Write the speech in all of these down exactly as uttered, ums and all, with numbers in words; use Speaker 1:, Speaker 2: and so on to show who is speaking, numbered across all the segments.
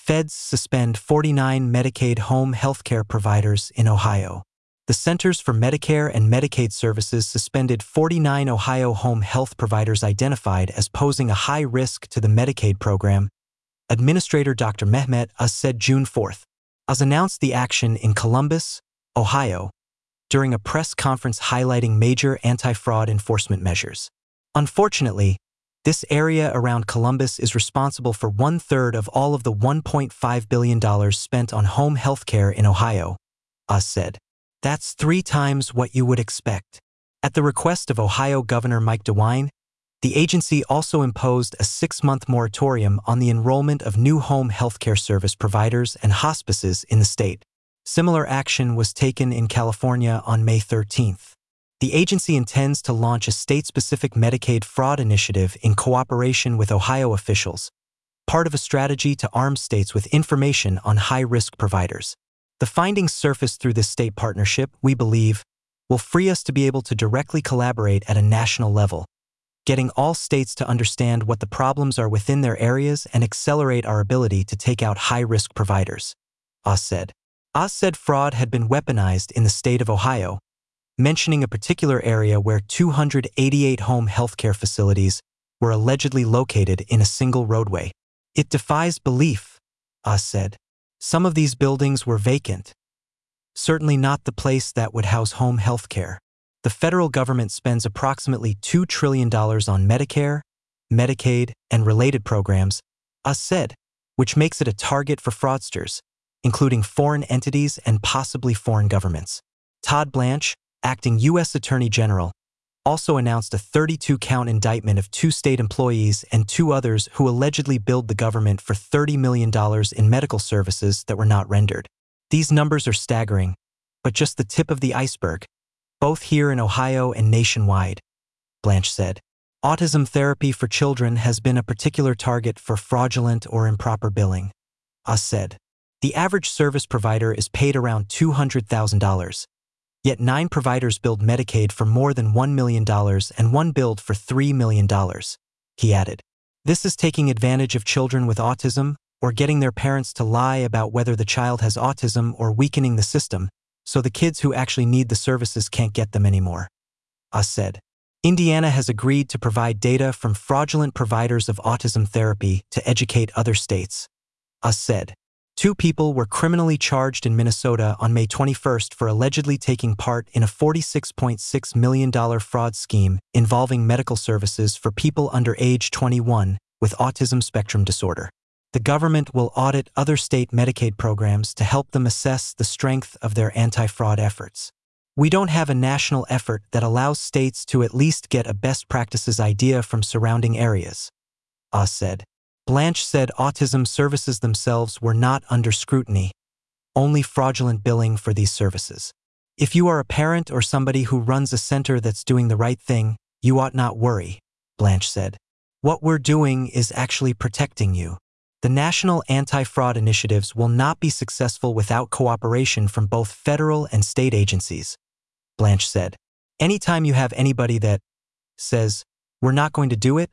Speaker 1: Feds suspend forty-nine Medicaid home healthcare providers in Ohio. The Centers for Medicare and Medicaid Services suspended forty-nine Ohio home health providers identified as posing a high risk to the Medicaid program, Administrator Doctor Mehmet Oz said June fourth. Oz announced the action in Columbus, Ohio, during a press conference highlighting major anti-fraud enforcement measures. Unfortunately, this area around Columbus is responsible for one-third of all of the one point five billion dollars spent on home health care in Ohio, Oz said. That's three times what you would expect. At the request of Ohio Governor Mike DeWine, the agency also imposed a six-month moratorium on the enrollment of new home healthcare service providers and hospices in the state. Similar action was taken in California on May thirteenth. The agency intends to launch a state-specific Medicaid fraud initiative in cooperation with Ohio officials, part of a strategy to arm states with information on high-risk providers. The findings surfaced through this state partnership, we believe, will free us to be able to directly collaborate at a national level, getting all states to understand what the problems are within their areas and accelerate our ability to take out high-risk providers, Oz said. Oz said fraud had been weaponized in the state of Ohio, mentioning a particular area where two hundred eighty-eight home healthcare facilities were allegedly located in a single roadway. It defies belief, Oz said. Some of these buildings were vacant. Certainly not the place that would house home health care. The federal government spends approximately two trillion dollars on Medicare, Medicaid, and related programs, Oz said, which makes it a target for fraudsters, including foreign entities and possibly foreign governments. Todd Blanche, acting U S Attorney General, also announced a thirty-two count indictment of two state employees and two others who allegedly billed the government for thirty million dollars in medical services that were not rendered. These numbers are staggering, but just the tip of the iceberg, both here in Ohio and nationwide, Blanche said. Autism therapy for children has been a particular target for fraudulent or improper billing, Oz said. The average service provider is paid around two hundred thousand dollars. Yet nine providers billed Medicaid for more than one million dollars and one billed for three million dollars, he added. This is taking advantage of children with autism or getting their parents to lie about whether the child has autism or weakening the system, so the kids who actually need the services can't get them anymore, Oz said. Indiana has agreed to provide data from fraudulent providers of autism therapy to educate other states, Oz said. Two people were criminally charged in Minnesota on May twenty-first for allegedly taking part in a forty-six point six million dollars fraud scheme involving medical services for people under age twenty-one with autism spectrum disorder. The government will audit other state Medicaid programs to help them assess the strength of their anti-fraud efforts. We don't have a national effort that allows states to at least get a best practices idea from surrounding areas, Oz said. Blanche said autism services themselves were not under scrutiny, only fraudulent billing for these services. If you are a parent or somebody who runs a center that's doing the right thing, you ought not worry, Blanche said. What we're doing is actually protecting you. The national anti-fraud initiatives will not be successful without cooperation from both federal and state agencies, Blanche said. Anytime you have anybody that says, we're not going to do it,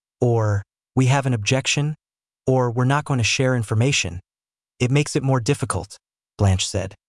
Speaker 1: or we have an objection, or we're not going to share information, it makes it more difficult, Blanche said.